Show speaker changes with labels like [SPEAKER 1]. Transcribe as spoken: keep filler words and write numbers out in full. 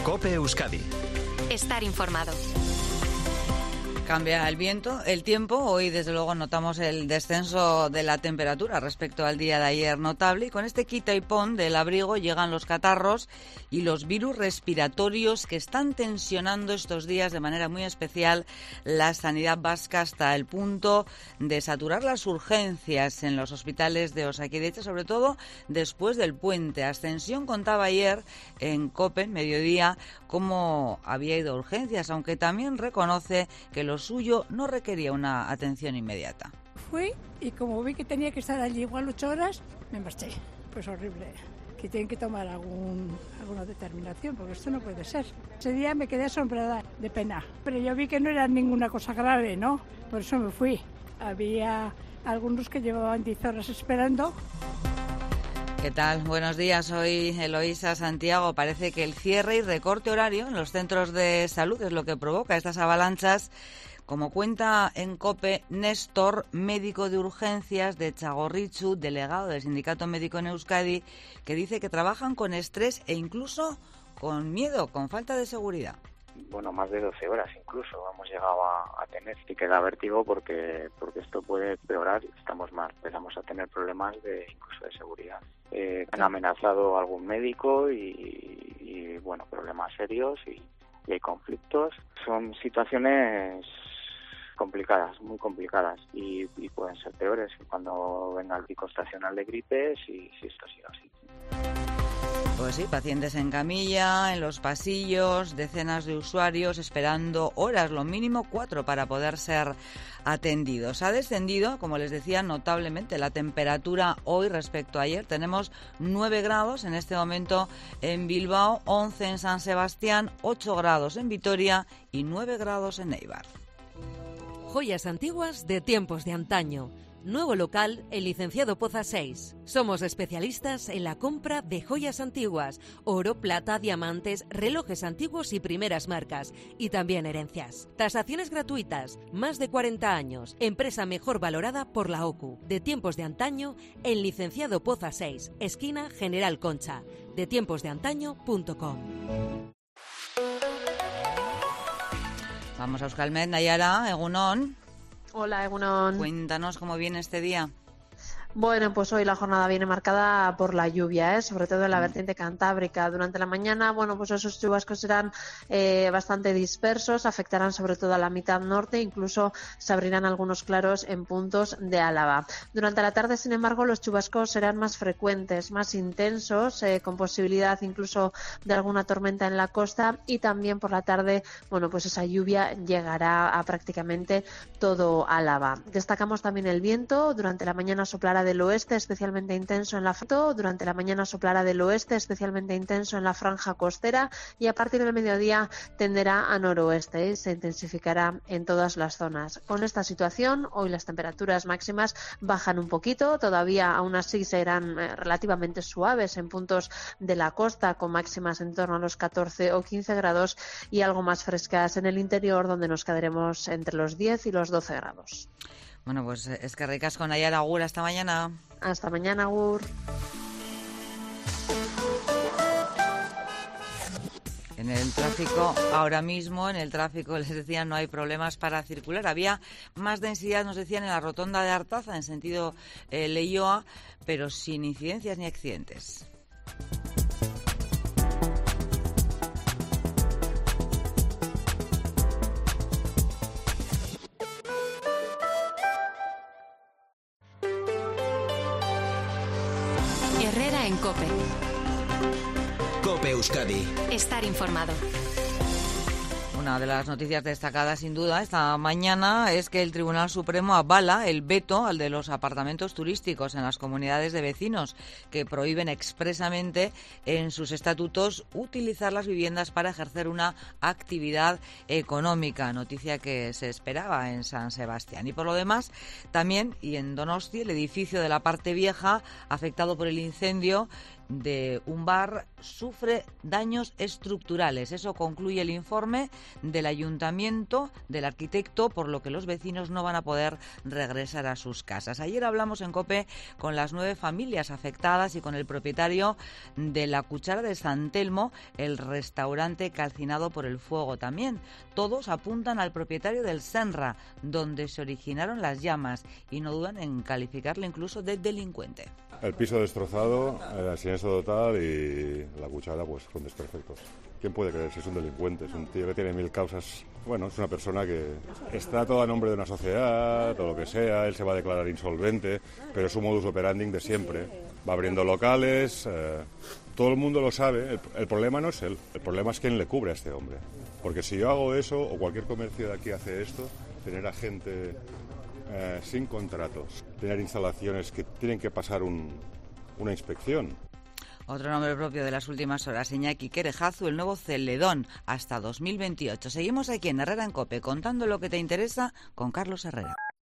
[SPEAKER 1] COPE Euskadi.
[SPEAKER 2] Estar informado.
[SPEAKER 3] Cambia el viento, el tiempo. Hoy, desde luego, notamos el descenso de la temperatura respecto al día de ayer notable. Y con este quita y pon del abrigo llegan los catarros y los virus respiratorios que están tensionando estos días de manera muy especial la sanidad vasca, hasta el punto de saturar las urgencias en los hospitales de Osakidetza, sobre todo después del puente. Ascensión contaba ayer en COPE, en mediodía, cómo había ido a urgencias, aunque también reconoce que los Lo suyo no requería una atención inmediata.
[SPEAKER 4] Fui y como vi que tenía que estar allí igual ocho horas, me marché. Pues horrible, que tienen que tomar algún, alguna determinación, porque esto no puede ser. Ese día me quedé asombrada de pena, pero yo vi que no era ninguna cosa grave, ¿no? Por eso me fui. Había algunos que llevaban diez horas esperando.
[SPEAKER 3] ¿Qué tal? Buenos días, soy Eloísa Santiago. Parece que el cierre y recorte horario en los centros de salud es lo que provoca estas avalanchas, como cuenta en COPE Néstor, médico de urgencias de Txagorritxu, delegado del Sindicato Médico en Euskadi, que dice que trabajan con estrés e incluso con miedo, con falta de seguridad.
[SPEAKER 5] Bueno, más de doce horas incluso hemos llegado a, a tener, y que da vértigo porque porque esto puede empeorar y estamos más, empezamos a tener problemas de incluso de seguridad. Eh, han amenazado a algún médico y, y bueno, problemas serios y, y hay conflictos. Son situaciones complicadas, muy complicadas y, y pueden ser peores cuando venga el pico estacional de gripes y si esto sigue así.
[SPEAKER 3] Pues sí, pacientes en camilla, en los pasillos, decenas de usuarios esperando horas, lo mínimo cuatro, para poder ser atendidos. Ha descendido, como les decía, notablemente la temperatura hoy respecto a ayer. Tenemos nueve grados en este momento en Bilbao, once en San Sebastián, ocho grados en Vitoria y nueve grados en Eibar.
[SPEAKER 6] Joyas antiguas de tiempos de antaño. Nuevo local, el Licenciado Poza seis. Somos especialistas en la compra de joyas antiguas, oro, plata, diamantes, relojes antiguos y primeras marcas, y también herencias. Tasaciones gratuitas, más de cuarenta años, empresa mejor valorada por la O C U. De tiempos de antaño, el Licenciado Poza seis, esquina General Concha, de tiempos de antaño punto com.
[SPEAKER 3] Vamos a Euskalmet, Nayara, Egunon.
[SPEAKER 7] Hola, Egunon.
[SPEAKER 3] Cuéntanos cómo viene este día.
[SPEAKER 7] Bueno, pues hoy la jornada viene marcada por la lluvia, ¿eh? Sobre todo en la vertiente cantábrica. Durante la mañana, bueno, pues esos chubascos serán eh, bastante dispersos, afectarán sobre todo a la mitad norte, incluso se abrirán algunos claros en puntos de Álava. Durante la tarde, sin embargo, los chubascos serán más frecuentes, más intensos, eh, con posibilidad incluso de alguna tormenta en la costa, y también por la tarde, bueno, pues esa lluvia llegará a prácticamente todo Álava. Destacamos también el viento. Durante la mañana soplará del oeste, especialmente intenso en la franja. Durante la mañana soplará del oeste, especialmente intenso en la franja costera, y a partir del mediodía tenderá a noroeste y se intensificará en todas las zonas. Con esta situación, hoy las temperaturas máximas bajan un poquito, todavía aún así serán eh, relativamente suaves en puntos de la costa, con máximas en torno a los catorce o quince grados, y algo más frescas en el interior, donde nos quedaremos entre los diez y los doce grados.
[SPEAKER 3] Bueno, pues es que ricas con Nayara. Agur, hasta mañana.
[SPEAKER 7] Hasta mañana, Agur.
[SPEAKER 3] En el tráfico, ahora mismo, en el tráfico, les decía, no hay problemas para circular. Había más densidad, nos decían, en la rotonda de Artaza, en sentido eh, Leioa, pero sin incidencias ni accidentes.
[SPEAKER 2] Herrera en COPE.
[SPEAKER 1] COPE Euskadi.
[SPEAKER 2] Estar informado.
[SPEAKER 3] Una de las noticias destacadas, sin duda, esta mañana es que el Tribunal Supremo avala el veto al de los apartamentos turísticos en las comunidades de vecinos, que prohíben expresamente en sus estatutos utilizar las viviendas para ejercer una actividad económica, noticia que se esperaba en San Sebastián. Y por lo demás, también, y en Donosti, el edificio de la parte vieja, afectado por el incendio, de un bar sufre daños estructurales. Eso concluye el informe del ayuntamiento, del arquitecto, por lo que los vecinos no van a poder regresar a sus casas. Ayer hablamos en COPE con las nueve familias afectadas y con el propietario de La Cuchara de San Telmo, el restaurante calcinado por el fuego también. Todos apuntan al propietario del Senra, donde se originaron las llamas, y no dudan en calificarlo incluso de delincuente.
[SPEAKER 8] El piso destrozado, el siniestro total y La Cuchara pues con desperfectos. ¿Quién puede creer si es un delincuente? Es un tío que tiene mil causas. Bueno, es una persona que está todo a nombre de una sociedad, todo lo que sea, él se va a declarar insolvente, pero es un modus operandi de siempre. Va abriendo locales, eh, todo el mundo lo sabe, el, el problema no es él, el problema es quién le cubre a este hombre. Porque si yo hago eso, o cualquier comercio de aquí hace esto, tener a gente eh, sin contratos, tener instalaciones que tienen que pasar un, una inspección.
[SPEAKER 3] Otro nombre propio de las últimas horas, Iñaki Querejazu, el nuevo Celedón, hasta dos mil veintiocho. Seguimos aquí en Herrera en COPE, contando lo que te interesa con Carlos Herrera.